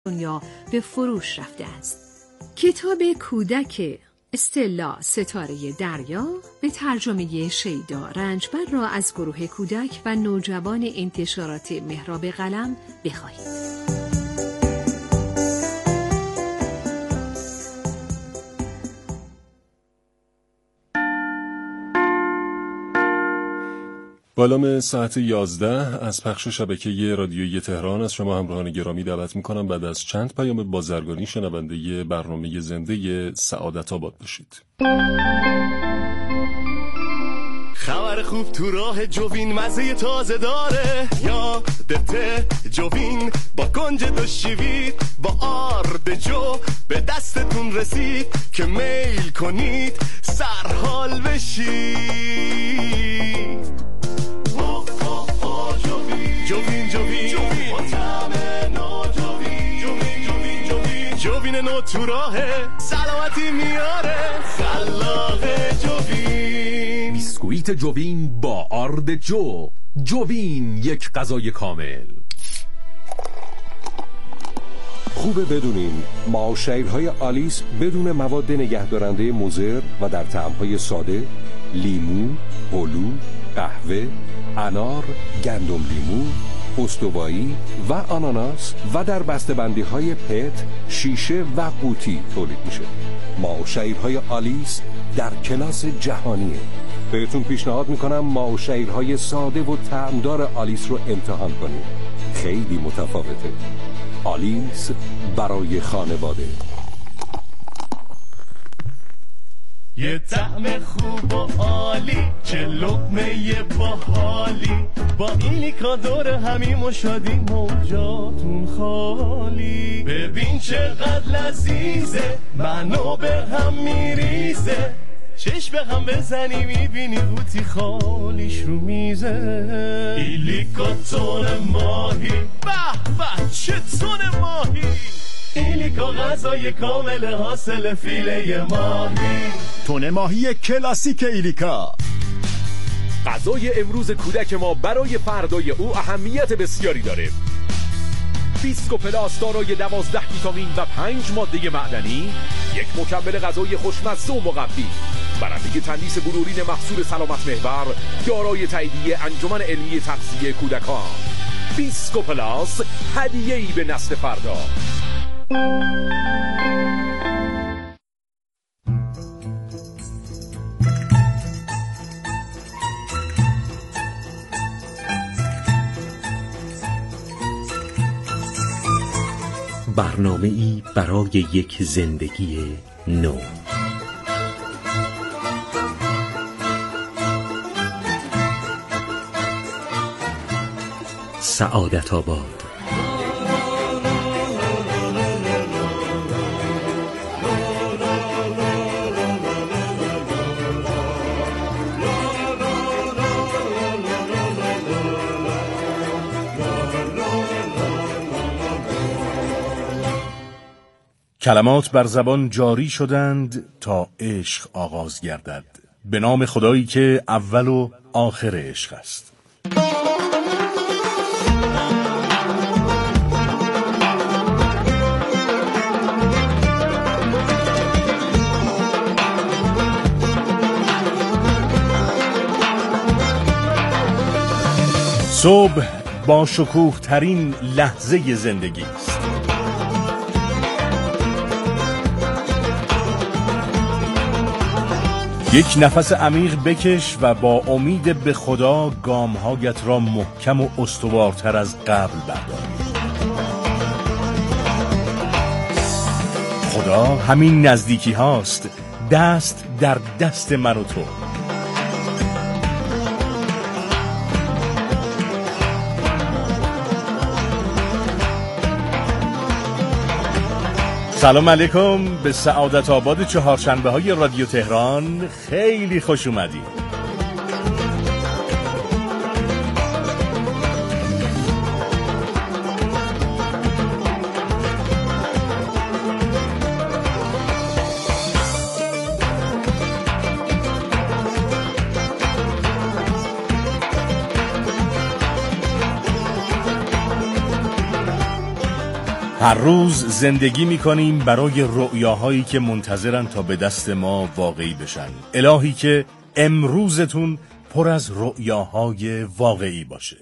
دنیا به فروش رفته است. کتاب کودک استلا ستاره دریا به ترجمه شیدا رنجبر را از گروه کودک و نوجوان انتشارات محراب قلم بخواهید. بالام ساعت 11 از پخش شبکه رادیویی تهران از شما همراهان گرامی دعوت می‌کنم بعد از چند پیام بازرگانی شنونده برنامه زنده سعادت آباد باشید. خبر خوب تو راه جوین مزه تازه داره، یادته جوین با گنج دو شیوید با آرد جو به دستتون رسید که میل کنید سرحال بشید. جوین جوین با طعم نو جوین نو تو راهه سلامتی میاره خلاق جوین. بیسکویت جوین با آرد جوین یک غذای کامل. خوبه بدونین معاشرهای آلیس بدون مواد نگهدارنده مضر و در طعم‌های ساده، لیمو، هلو، قهوه، انار، گندم لیمو، استوایی و آناناس و در بسته‌بندی‌های پت، شیشه و قوطی تولید میشه. معاشرهای آلیس در کلاس جهانیه. بهتون پیشنهاد میکنم معاشرهای ساده و طعمدار آلیس رو امتحان کنید. خیلی متفاوته. آلیس برای خانواده. یه طعم خوب و عالی، چه لقمه باحالی، با ایلیکا دور همیم و شادیم و جاتون خالی. ببین چقدر لذیذه، منو به هم میریزه، چشم به هم بزنی میبینی قوطی خالیش رو میزه. ایلیکا تون ماهی، به به چه تون ماهی، ایلیکا غذای کامل حاصل فیله ماهی. تون ماهی کلاسیک ایلیکا. غذای امروز کودک ما برای فردای او اهمیت بسیاری داره. بیسکو پلاس دارای 12 ویتامین و 5 ماده معدنی، یک مکمل غذایی خوشمزه و مقوی، برنده تندیس بلورین محصول سلامت محور، دارای تاییدیه انجمن علمی تغذیه کودکان. بیسکو پلاس، هدیه‌ای به نسل فردا. برنامه‌ای برای یک زندگی نو. سعادت آباد. کلمات بر زبان جاری شدند تا عشق آغاز گردد، به نام خدایی که اول و آخر عشق است. صبح با شکوه ترین لحظه زندگی است. یک نفس عمیق بکش و با امید به خدا گام‌هایت را محکم و استوارتر از قبل بردار. خدا همین نزدیکی هاست، دست در دست من و تو. سلام علیکم، به سعادت آباد چهارشنبه های رادیو تهران خیلی خوش اومدید. هر روز زندگی میکنیم برای رؤیاهایی که منتظرن تا به دست ما واقعی بشن. الهی که امروزتون پر از رؤیاهای واقعی باشه.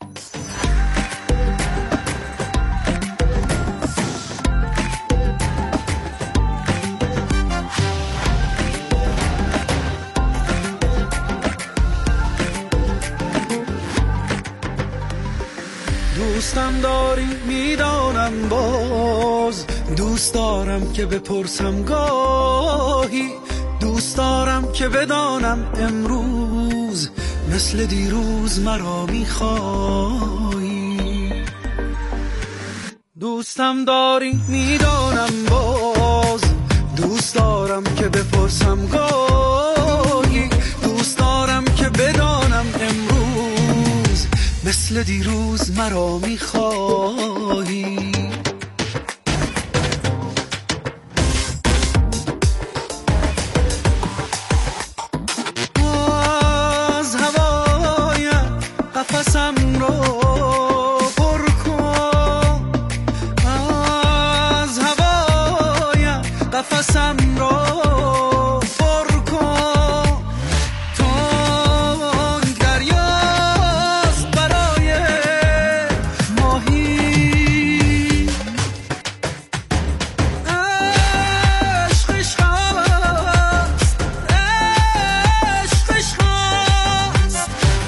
دوستم داری میدانم باز، دوست دارم که بپرسم گاهی، دوست دارم که بدانم امروز مثل دیروز مرا میخوایی. دوستم داری میدانم باز، دوست دارم که بپرسم گاهی، دوست دارم که بدانم امروز مثل دیروز مرا میخوایی. از هوایم قفسم رو پر کن، از هوایم قفسم رو پر کن، تنگ دریاست برای ماهی. عشقش هست، عشقش هست،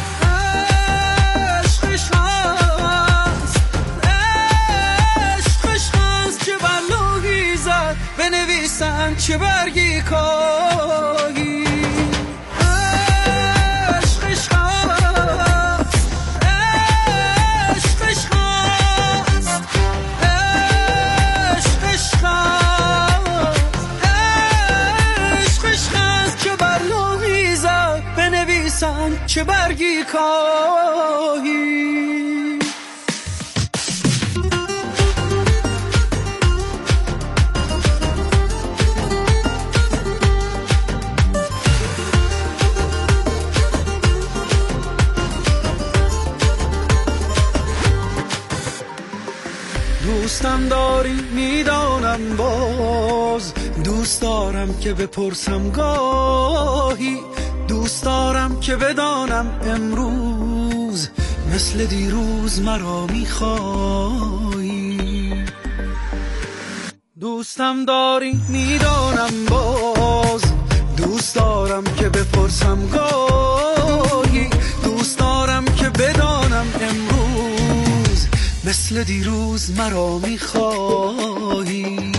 عشقش هست، عشقش هست. چه بلوغی زد بنویسن چه برگی کاهی. عشقش هست، عشقش هست، عشقش هست، عشقش هست. چه بلوغی زد بنویسن چه برگی کاهی. دوستم داری میدانم باز، دوست دارم که بپرسم گاهی، دوست دارم که بدانم امروز مثل دیروز مرا میخوایی. دوستم داری میدانم باز، دوست دارم که بپرسم گاهی، دوست دارم که بدانم امروز مثل دیروز مرا میخوایی.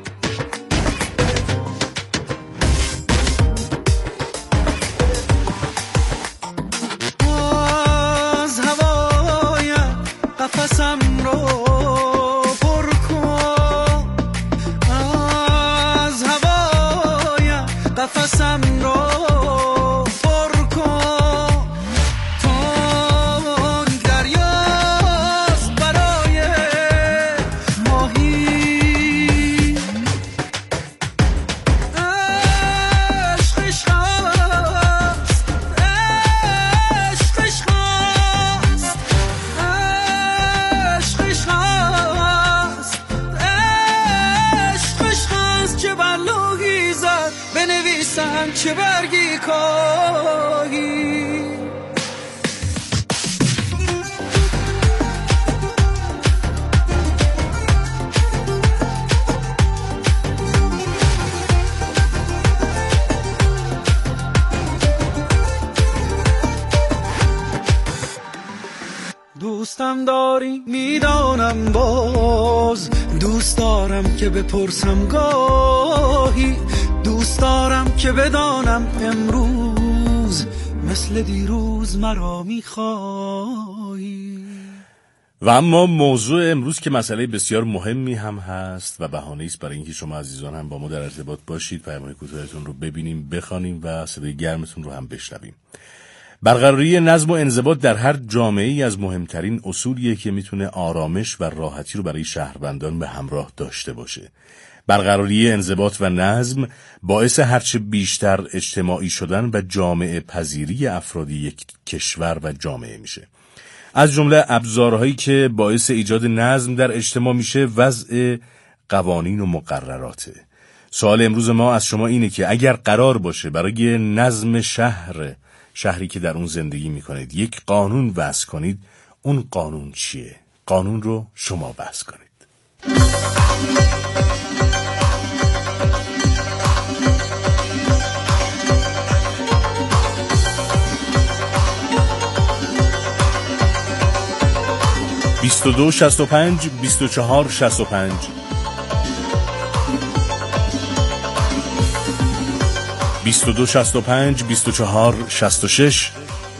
از هوایم قفسم رو پر کن، از هوایم قفسم رو پر کن، تنگ دریاست برای ماهی. عشقش هست، عشقش هست، عشقش هست، عشقش هست. چه بلوغی زد بنویسن چه برگی کاهی. دوستم داری میدانم باز، دوست دارم که بپرسم گاهی، دوست دارم که بدانم امروز مثل دیروز مرا میخوایی. و اما موضوع امروز که مسئله بسیار مهمی هم هست و بهانه‌ای است برای اینکه شما عزیزان هم با ما در ارتباط باشید، پیام‌های کوتاهتون رو ببینیم، بخوانیم و صدای گرمتون رو هم بشنویم. برقراری نظم و انضباط در هر جامعه‌ای از مهمترین اصولیه که میتونه آرامش و راحتی رو برای شهروندان به همراه داشته باشه. برقراری انضباط و نظم باعث هرچه بیشتر اجتماعی شدن و جامعه پذیری افراد یک کشور و جامعه میشه. از جمله ابزارهایی که باعث ایجاد نظم در اجتماع میشه وضع قوانین و مقرراته. سوال امروز ما از شما اینه که اگر قرار باشه برای نظم شهری که در اون زندگی میکنید یک قانون وضع کنید، اون قانون چیه؟ قانون رو شما وضع کنید. بیست و دو 65 24 65 22 65 24 66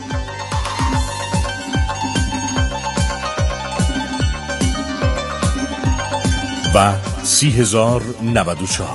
و 30,094.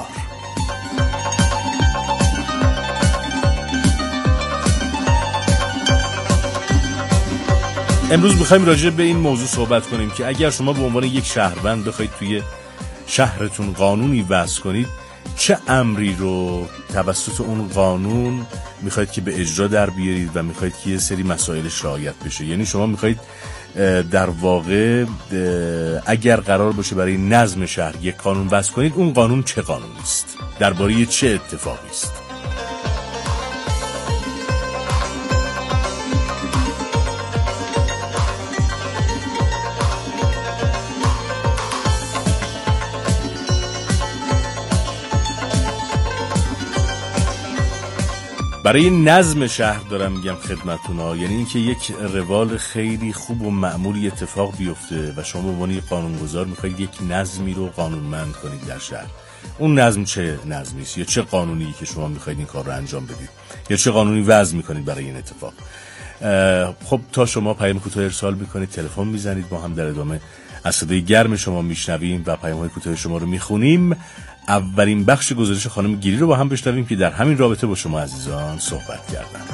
امروز میخوایم راجع به این موضوع صحبت کنیم که اگر شما به عنوان یک شهروند بخواید توی شهرتون قانونی وضع کنید، چه امری رو توسط اون قانون میخواید که به اجرا در بیارید و میخواید که یه سری مسائلش رعایت بشه. یعنی شما میخواید در واقع اگر قرار باشه برای نظم شهر یک قانون وضع کنید، اون قانون چه قانونی است؟ درباره چه اتفاقی است؟ برای نظم شهر دارم میگم خدمتتون ها، یعنی اینکه یک روال خیلی خوب و معمولی اتفاق بیفته و شما به عنوان قانونگذار میخواید یک نظمی رو قانونمند کنید در شهر. اون نظم چه نظمی است یا چه قانونی که شما میخواید این کار رو انجام بدید یا چه قانونی وضع میکنید برای این اتفاق؟ خب تا شما پیام کوتاه ارسال میکنید، تلفن میزنید، ما هم در ادامه از صدای گرم شما میشنویم و پیام‌های کوتاه شما رو میخونیم. اولین بخش گزارش خانم گیری رو با هم بشنویم که در همین رابطه با شما عزیزان صحبت کردن.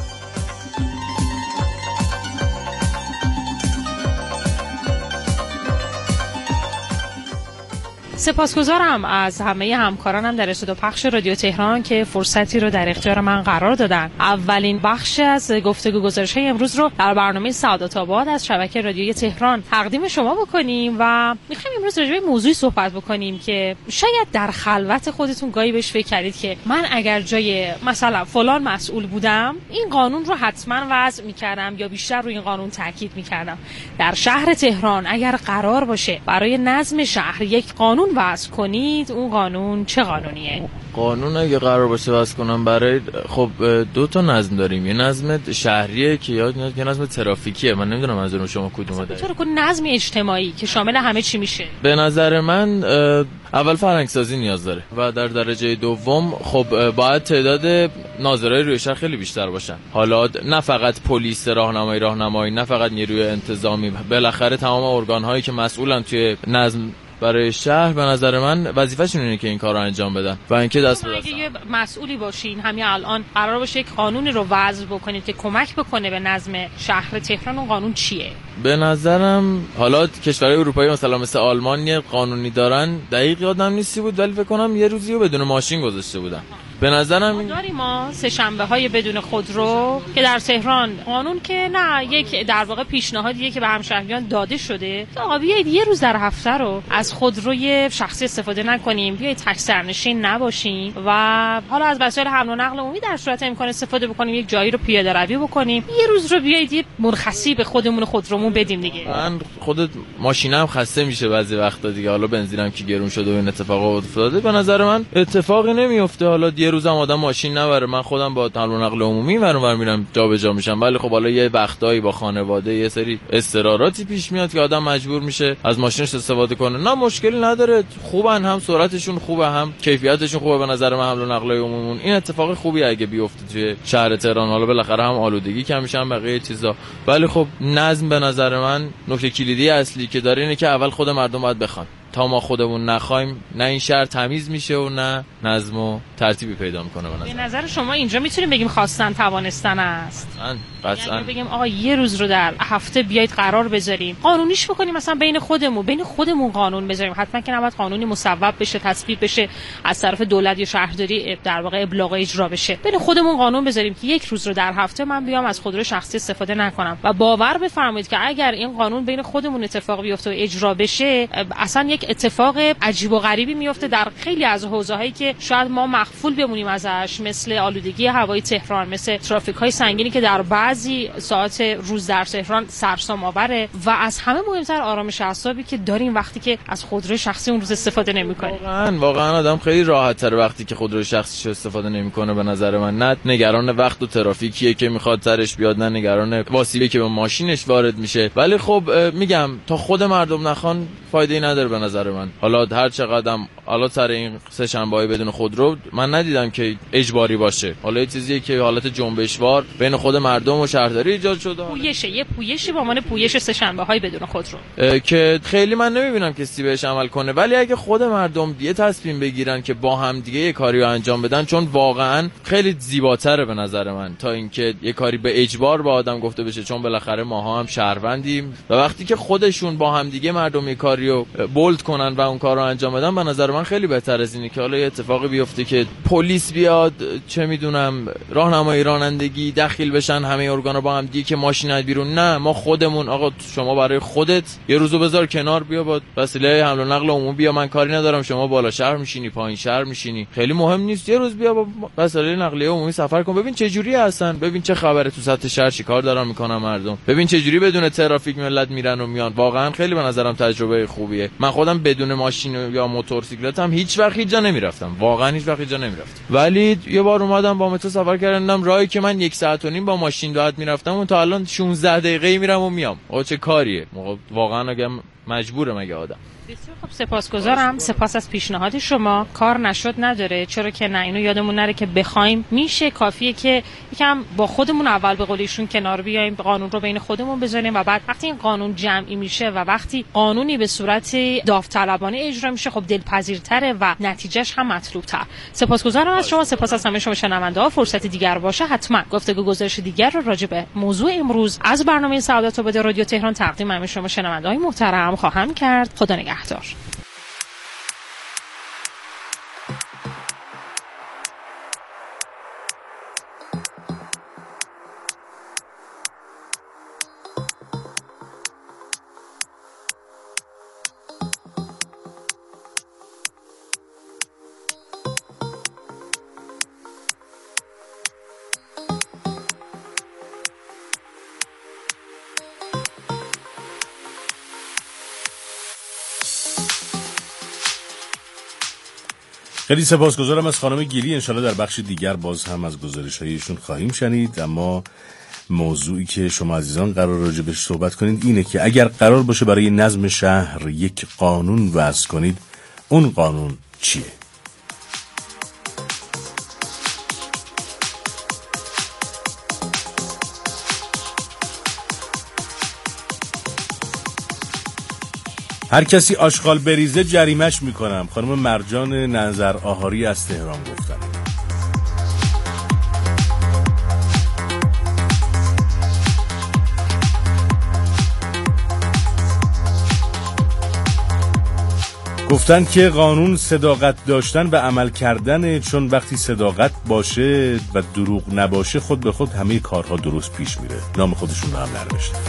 سپاسگزارم از همه همکارانم در استودیو پخش رادیو تهران که فرصتی رو در اختیار من قرار دادن. اولین بخش از گفتگو گزارش‌های امروز رو در برنامه سعادت آباد از شبکه رادیویی تهران تقدیم شما بکنیم و می‌خوایم امروز راجع به موضوعی صحبت بکنیم که شاید در خلوت خودتون گاهی بهش فکر کردید که من اگر جای مثلا فلان مسئول بودم این قانون رو حتما وضع می‌کردم یا بیشتر روی این قانون تاکید می‌کردم. در شهر تهران اگر قرار باشه برای نظم شهر یک قانون وضع کنید، اون قانون چه قانونیه؟ قانون اگه قرار باشه وضع کنم برای خب دو تا نظم داریم، یه نظم شهریه که یه نظم ترافیکیه. من نمیدونم منظور شما کدومه داره. چطور کنه نظم اجتماعی که شامل همه چی میشه؟ به نظر من اول فرهنگ سازی نیاز داره و در درجه دوم خب باید تعداد ناظرای روی شهر خیلی بیشتر باشن. حالا نه فقط پلیس راهنمایی، نه فقط نیروی انتظامی، بالاخره تمام ارگان‌هایی که مسئولن توی نظم برای شهر به نظر من وظیفه‌شون اینه که این کار رو انجام بدن و اینکه دست به دست اگه یه مسئولی باشین همین الان قرار باشه یک قانونی رو وضع بکنید که کمک بکنه به نظم شهر تهران، اون قانون چیه؟ به نظرم حالا کشورهای اروپایی مثلا مثل آلمان یه قانونی دارن، دقیق یادم نیستی بود ولی فکر کنم یه روزی رو بدون ماشین گذاشته بودن. به نظرم داریم ما سه شنبه های بدون خودرو که در تهران قانون که نه یک در واقع پیشنهادیه که به همشهریان داده شده که آقا بیایید یه روز در هفته رو از خودروی شخصی استفاده نکنیم، بیایید تک سرنشین نباشیم و حالا از وسایل حمل و نقل عمومی در صورت امکان استفاده بکنیم، یک جایی رو پیاده روی بکنیم، یه روز رو بیایید یه مرخصی به خودمون خودرومون بدیم دیگه. من خودت ماشینم خسته میشه بعضی وقتا دیگه، حالا بنزینم که گرون شده و این اتفاقا افتاده، به نظر من اتفاقی نمیفته. حالا یه روزم آدم ماشین نبره، من خودم با حمل و نقل عمومی اونور میرم جابجا میشم، ولی خب حالا یه وقتایی با خانواده یه سری اضطراراتی پیش میاد که آدم مجبور میشه از ماشینش استفاده کنه. نه مشکلی نداره، خوبن، هم سرعتشون خوبه هم کیفیتشون خوبه. به نظر من حمل و نقل عمومی این اتفاق خوبی اگه بیفته توی شهر تهران، حالا بالاخره هم آلودگی کم میشه هم بقیه چیزا، ولی خب نظم به نظر من نکته کلیدی اصلی که داره اینه که اول خود مردم باید بخوان. تا ما خودمون نخوایم نه این شهر تمیز میشه و نه نظم و ترتیبی پیدا میکنه. به نظر شما اینجا میتونیم بگیم خواستن توانستن است؟ قطعاً. یعنی بگیم آقا یه روز رو در هفته بیایید قرار بذاریم قانونیش بکنیم، مثلا بین خودمون قانون بذاریم، حتما که نباید قانونی مصوب بشه تصویب بشه از طرف دولت یا شهرداری در واقع ابلاغ اجرا بشه، بین خودمون قانون بذاریم که یک روز رو در هفته من بیام از خودرو شخصی استفاده نکنم. و باور بفرمایید که اگر این قانون بین خودمون اتفاق بیفته و اجرا بشه اصلا یک اتفاق عجیب و غریبی میفته در خیلی از حوزه‌هایی که شاید ما مغفول بمونیم ازش، مثل آلودگی هوای تهران، مثل ترافیک‌های سنگینی که در بعضی ساعات روز در تهران سرسام آوره و از همه مهمتر آرامش اعصابی که داریم وقتی که از خودروی شخصی اون روز استفاده نمی‌کنیم. واقعا آدم خیلی راحت‌تر وقتی که خودروی شخصیش استفاده نمی‌کنه به نظر من. نه نگران وقت و ترافیکیه که میخواد سرش بیاد، نه نگران واسیبی که به ماشینش وارد میشه. ولی خب میگم تا خود مردم نخوان فایده‌ای نداره به نظر من. حالا هر چقدرم حالا سر این سه شنبه‌ای بدون خودرو من ندیدم که اجباری باشه. حالا یه چیزیه که حالت جنبشوار بین خود مردم و شهرداری ایجاد شده. یه پویشی با من پویش سه شنبه‌های بدون خودرو که خیلی من نمیبینم کسی بهش عمل کنه. ولی اگه خود مردم یه تصمیم بگیرن که با هم دیگه یه کاری رو انجام بدن، چون واقعا خیلی زیباتره به نظر من تا اینکه یه کاری به اجبار با آدم گفته بشه، چون بالاخره ماها هم شهروندیم و وقتی که خودشون با هم دیگه مردم یه کاری رو بولد کنن و اون کار رو انجام بدن به نظر من خیلی بهتر از اینه که حالا یه اتفاقی بیفته که پلیس بیاد، چه میدونم راهنمایی رانندگی دخیل بشن همه ارگانا با هم دیگه که ماشین بیرون. نه، ما خودمون آقا شما برای خودت یه روزو بذار کنار، بیا با وسیله حمل و نقل عمومی بیا، من کاری ندارم، شما بالا شهر میشینی پایین شهر میشینی خیلی مهم نیست، یه روز بیا با وسیله نقلیه عمومی سفر کن، ببین چه جوری هستن، ببین چه خبره تو سطح شهر چیکار دارن میکنن مردم، ببین چه جوری بدون ترافیک ملت میرن و میان. واقعا خیلی به نظرم تجربه خوبیه. من خودم بدون ماشین یا موتورسیکلتم هیچ وقت هیچ جا نمیرفتم، واقعا هیچ وقت هیچ جا نمیرفتم. ولی یه بار اومدم با مترو سفر کردم، راهی که من 1.5 ساعت با ماشین راحت میرفتم اون تا الان 16 دقیقه میرم و میام. آقا چه کاریه؟ واقعا اگه مجبوره مگه آدم. بسیار خب، سپاسگزارم. سپاس از پیشنهاد شما. کار نشد نداره، چرا که نه، اینو یادمون نره که بخوایم میشه، کافیه که یکم با خودمون اول به قول ایشون کنار بیایم، قانون رو بین خودمون بذاریم و بعد وقتی این قانون جمعی میشه و وقتی قانونی به صورت داوطلبانه اجرا میشه خب دلپذیرتره و نتیجهش هم مطلوب‌تر. سپاسگزارم از شما، سپاس از همه شما شنونده‌ها. فرصت دیگر باشه حتما گفتگو گزارش دیگر رو راجع به موضوع امروز از برنامه سعادت آباد رادیو تهران تقدیم همه شما شنونده‌های محترم خواهم کرد. خدا نگهدار. خیلی سپاسگزارم از خانم گیلی. انشالله در بخش دیگر باز هم از گزارش‌هایشون خواهیم شنید. اما موضوعی که شما عزیزان قرار راجع بهش صحبت کنید اینه که اگر قرار باشه برای نظم شهر یک قانون وضع کنید، اون قانون چیه؟ هر کسی آشغال بریزه جریمش میکنم. خانم مرجان نظر آهاری از تهران گفتن. گفتن که قانون صداقت داشتن و عمل کردن، چون وقتی صداقت باشه و دروغ نباشه خود به خود همه کارها درست پیش میره. نام خودشون رو هم ننوشتن.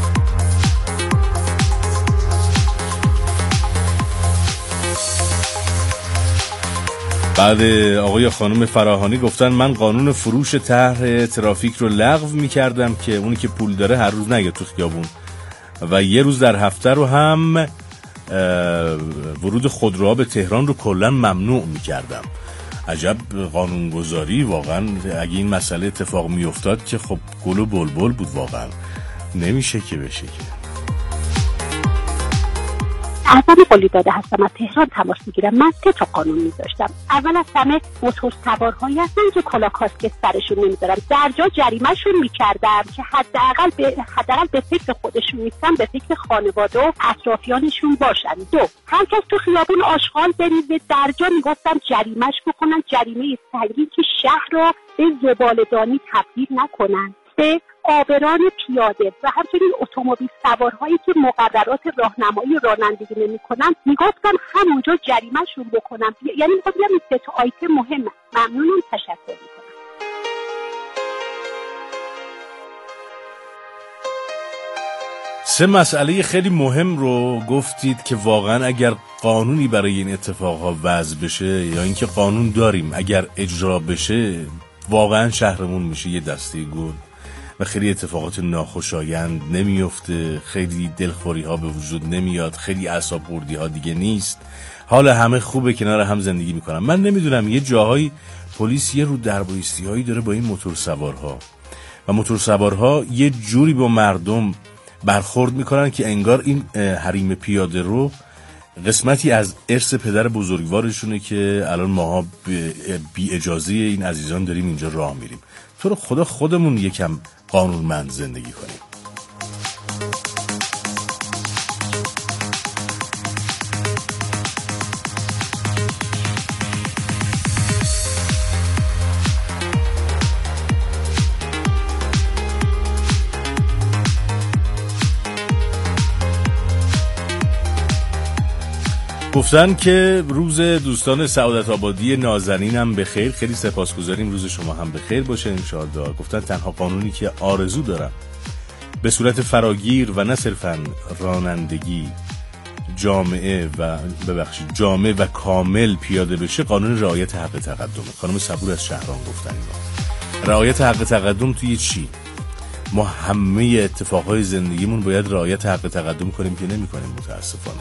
بعد آقای خانم فراهانی گفتن من قانون فروش طرح ترافیک رو لغو می‌کردم که اونی که پول داره هر روز نگه تو خیابون و یه روز در هفته رو هم ورود خودروها به تهران رو کلا ممنوع می‌کردم. عجب قانونگذاری واقعا. اگه این مسئله اتفاق میافتاد که خب گل و بلبل بود، واقعا نمیشه که بشه که. اعظم قلی‌زاده هستم، از تهران تماس میگیرم. من 3 تا قانون میذاشتم. اول از همه موتور سوارهایی هستن که کلاه کاسکت سرشون نمیذارم، در جا جریمه‌شون میکردم که حداقل به فکر خودشون نیستن، به فکر خانواده و اطرافیانشون باشن. 2 هر کس تو خیابون آشغال بریزه، در جا میگفتم جریمه‌اش بکنن، جریمه سنگین که شهر رو به زباله‌دانی تبدیل نکنن. 3 عابران پیاده و همچنین اتومبیل سوارهایی که مقررات راهنمایی رانندگی نمی‌کنن میگفتن همونجا جریمه‌شون بکنن. یعنی میگم این 3 تا آیتم مهمه. ممنونم، تشکر می‌کنم. سه مسئله خیلی مهم رو گفتید که واقعا اگر قانونی برای این اتفاقها وضع بشه یا اینکه قانون داریم اگر اجرا بشه واقعا شهرمون میشه یه دسته گل و خیلی اتفاقات ناخوشایند نمیفته، خیلی دلخوری ها به وجود نمیاد، خیلی اعصاب خوردی ها دیگه نیست، حال همه خوبه، کنار هم زندگی میکنن. من نمیدونم یه جاهای پلیس یه رو دربایستی هایی داره با این موتور سوارها و موتور سوارها یه جوری با مردم برخورد میکنن که انگار این حریم پیاده رو قسمتی از ارث پدر بزرگوارشونه که الان ماها بی اجازه این عزیزان داریم اینجا راه میریم. تو رو خدا خودمون یکم قانونمند زندگی کنیم. گفتن که روز دوستان سعادت آبادی نازنینم بخیر، خیلی سپاسگزاریم، روز شما هم بخیر باشه انشاءالله. گفتن تنها قانونی که آرزو دارم به صورت فراگیر و نه صرفاً رانندگی جامع و کامل پیاده بشه قانون رعایت حق تقدمه. خانم صبور از شهران گفتن اینا. رعایت حق تقدم توی چی؟ ما همه اتفاقهای زندگیمون باید رعایت حق تقدم کنیم که نمی کنیم متاسفانه.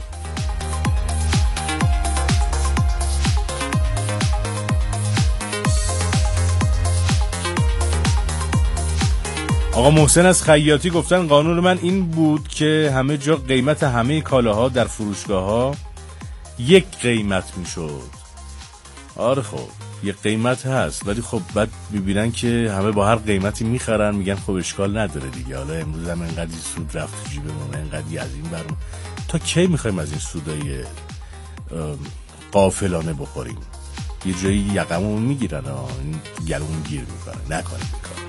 آقا محسن از خیاطی گفتن قانون من این بود که همه جا قیمت همه کالاها در فروشگاه‌ها یک قیمت میشد. آره خب یک قیمت هست، ولی خب بعد میبینن که همه با هر قیمتی میخرن، میگن خب اشکال نداره دیگه، حالا امروز هم انقدر سود رفت جیبمون، انقدر از این برون، تا کی میخوایم از این سودای غافلانه بخوریم؟ یه جایی یقمون میگیرن، این گلومون گیر میکنه. نکنیم بکار.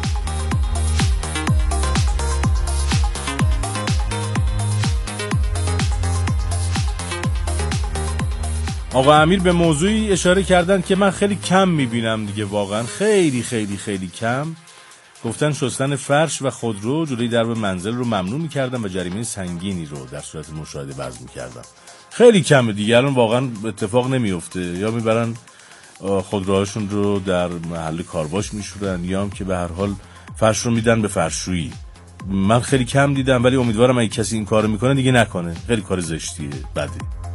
آقا امیر به موضوعی اشاره کردن که من خیلی کم میبینم دیگه، واقعا خیلی خیلی خیلی کم. گفتن شستن فرش و خودرو جلوی درب منزل رو ممنوع میکردن و جریمه سنگینی رو در صورت مشاهده وضع میکردن. خیلی کمه دیگه، الان واقعا اتفاق نمیفته، یا میبرن خودروهاشون رو در محل کارواش میشورن یا هم که به هر حال فرش رو میدن به فرشویی. من خیلی کم دیدم، ولی امیدوارم اگه کسی این کارو میکنه دیگه نکنه، خیلی کار زشتیه، بده.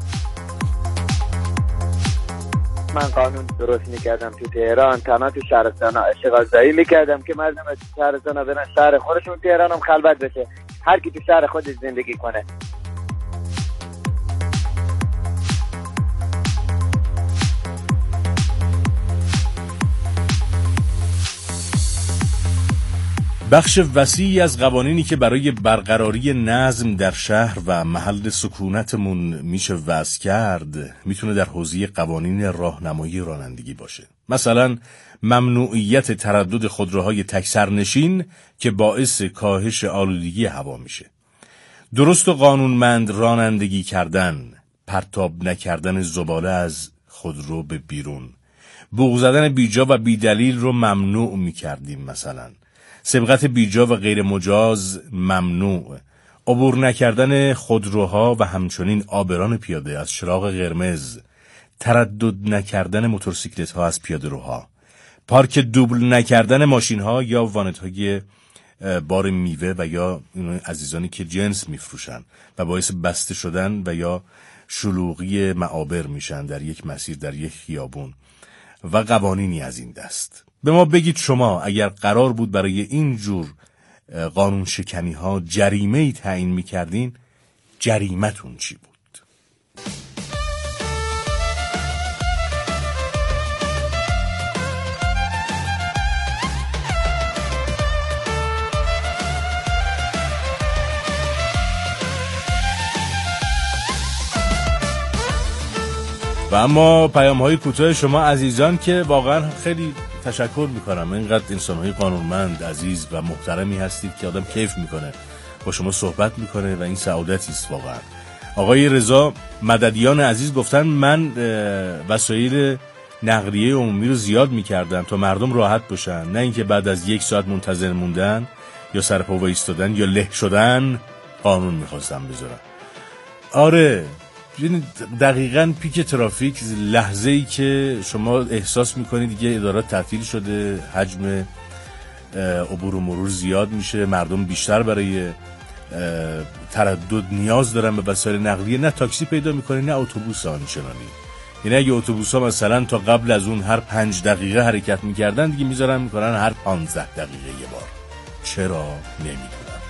من قانون درست میکردم تو تهران، تنها تو شهرستان اشغالزایی میکردم که مردم شهرستان برن شهر خودشون، تهران هم خلوت بشه، هر کی تو شهر خودش زندگی کنه. بخش وسیعی از قوانینی که برای برقراری نظم در شهر و محل سکونتمون میشه وضع کرد میتونه در حوزه قوانین راهنمایی رانندگی باشه. مثلا ممنوعیت تردد خودروهای تک سرنشین که باعث کاهش آلودگی هوا میشه. درست و قانونمند رانندگی کردن، پرتاب نکردن زباله از خودرو به بیرون، بوق زدن بیجا و بیدلیل رو ممنوع میکردیم. مثلا سبقت بیجا و غیر مجاز ممنوع، عبور نکردن خودروها و همچنین عابران پیاده از چراغ قرمز، تردد نکردن موتورسیکلت ها از پیاده روها، پارک دوبل نکردن ماشین ها یا وانت های بار میوه و یا عزیزانی که جنس میفروشن و باعث بسته شدن و یا شلوغی معابر میشن در یک مسیر، در یک خیابون و قوانینی از این دست. به ما بگید شما اگر قرار بود برای این جور قانون شکنی ها جریمه‌ای تعیین می‌کردین جریمتون چی بود؟ و اما پیام‌های کوتاه شما عزیزان که واقعا خیلی تشکر میکنم. اینقدر انسان‌های قانونمند، عزیز و محترمی هستید که آدم کیف میکنه با شما صحبت میکنه و این سعادتی است واقعا. آقای رضا مددیان عزیز گفتن من وسایل نقلیه عمومی رو زیاد میکردم تا مردم راحت باشن، نه اینکه بعد از 1 ساعت منتظر موندن یا سرپا وایستادن یا له شدن قانون میخواستم بذارم. آره دقیقاً پیک ترافیک لحظه‌ای که شما احساس میکنید دیگه ادارات تعطیل شده، حجم عبور و مرور زیاد میشه، مردم بیشتر برای تردد نیاز دارن به وسایل نقلیه، نه تاکسی پیدا میکنی نه اتوبوس آنچنانی. یعنی اگه اتوبوس ها مثلا تا قبل از اون هر 5 دقیقه حرکت میکردن دیگه میکنن هر 15 دقیقه یه بار. چرا نمیدونم.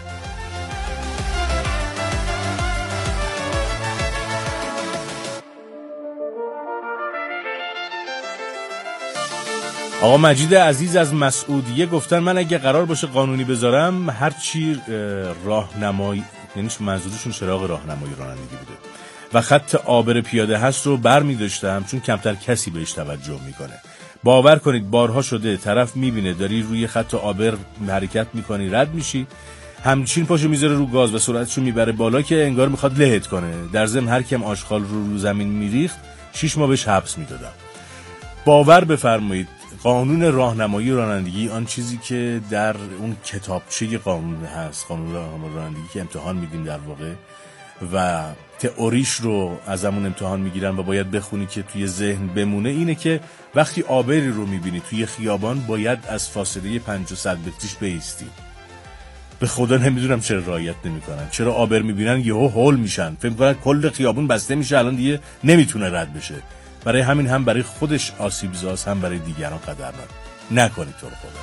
آقا مجید عزیز از مسعودیه گفتن من اگه قرار باشه قانونی بذارم هر چی راهنمایی، یعنی منظورشون چراغ راهنمایی رانندگی بوده و خط عابر پیاده هست رو برمی داشتم چون کمتر کسی بهش توجه میکنه. باور کنید بارها شده طرف میبینه داری روی خط عابر حرکت میکنی رد میشی، همچین پاشو میذاره رو گاز و سرعتشو میبره بالا که انگار میخواد لهت کنه. در ضمن هر کم آشغال رو زمین میریخت 6 ماه بهش حبس میدادم. باور بفرمایید قانون راهنمایی رانندگی آن چیزی که در اون کتابچه قانون هست، قانون راهنمایی رانندگی که امتحان میدیم در واقع و تئوریش رو از همون امتحان میگیرن و باید بخونی که توی ذهن بمونه، اینه که وقتی عابری رو میبینی توی خیابان باید از فاصله 500 متریش بایستی. به خدا نمیدونم چرا رعایت نمیکنن، چرا عابر میبینن یهو هول میشن، فکر میکنن کل خیابون بسته میشه الان دیگه نمیتونه رد بشه. برای همین هم برای خودش آسیبزاست هم برای دیگران خطرناک. نکنید تو رو خدا.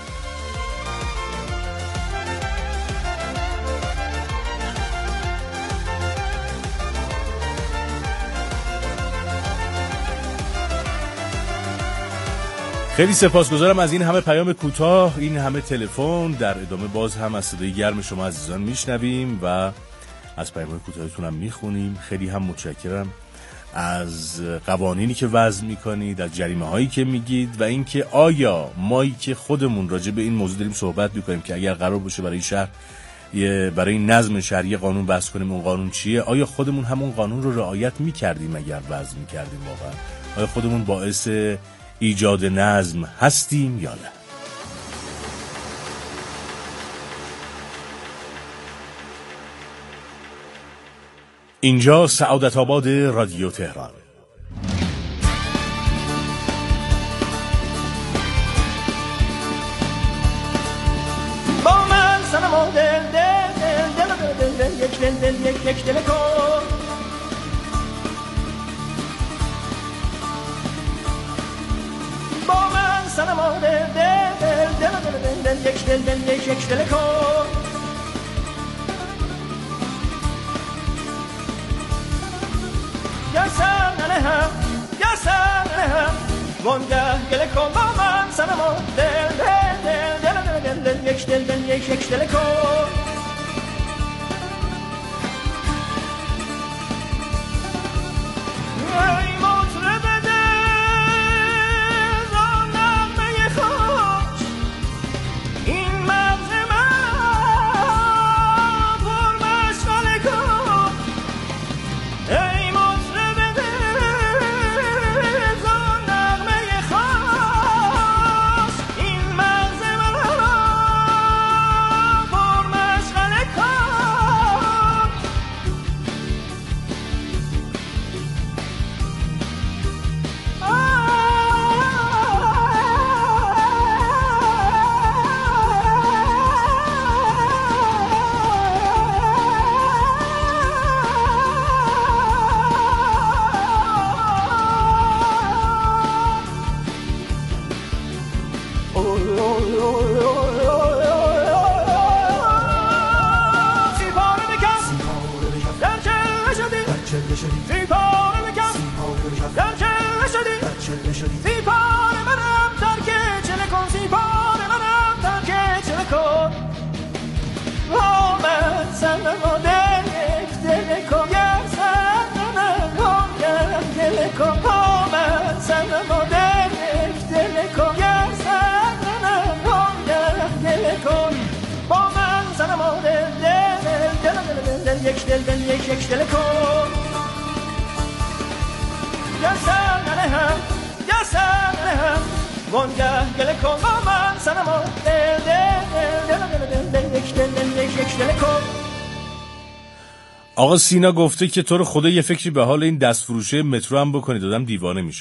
خیلی سپاسگزارم از این همه پیام کوتاه، این همه تلفن. در ادامه باز هم از صدای گرم شما عزیزان میشنویم و از پیام کوتاهتون هم میخونیم. خیلی هم متشکرم از قوانینی که وضع میکنید، از جریمه هایی که میگید و اینکه آیا مایی که خودمون راجع به این موضوع داریم صحبت میکنیم که اگر قرار باشه برای شهر برای نظم شهری قانون بحث کنیم اون قانون چیه، آیا خودمون همون قانون رو رعایت میکردیم اگر وضع میکردیم واقعا؟ آیا خودمون باعث ایجاد نظم هستیم یا نه؟ اینجا سعادت آباد رادیو تهران. با من سنما دل یک دل کن، با من سنما دل یک دل کن. یا سنم وانگه گله کن، با من سنما دل یک دل کن. ای مطرب دل را نغمه خوش، این مغز من پر مشغله کن. ای مطرب دل را نغمه خوش، این مغز من پر مشغله کن. چله شدی زیپار منم ترک چله کن زیپار منم ترک چله کن آمد سنما دل یک دل کن گر سنما دل کن آمد سنما دل یک دل کن گر سنما دل کن با من سنما دل یک دل یک دل کن گر سنما گر سنما وانگه گل کن با من سنما دل یک دل کن. آقا سینا گفته که تو رو خدا یه فکری به حال این دستفروشه مترو هم بکنید، دادم دیوانه میشه.